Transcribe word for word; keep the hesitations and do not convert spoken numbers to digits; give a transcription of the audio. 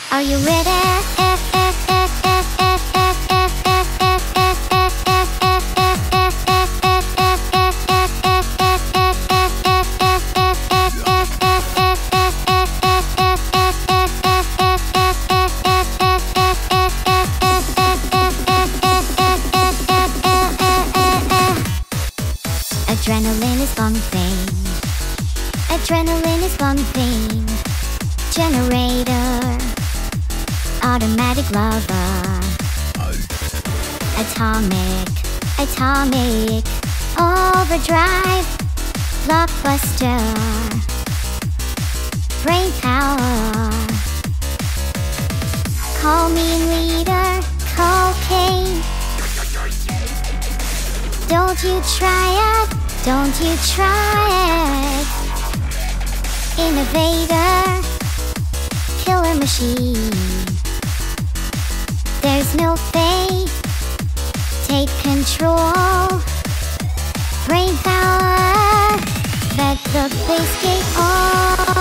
Are you ready? Adrenaline is pumping. Adrenaline is pumping. Generator. Automatic lover. Atomic. Atomic. Overdrive. Blockbuster. Brain power. Call me leader. Cocaine. Don't you try it. Don't you try it. Innovator. Killer machine. There's no fate. Take control. Brain power. Let the bass gate on.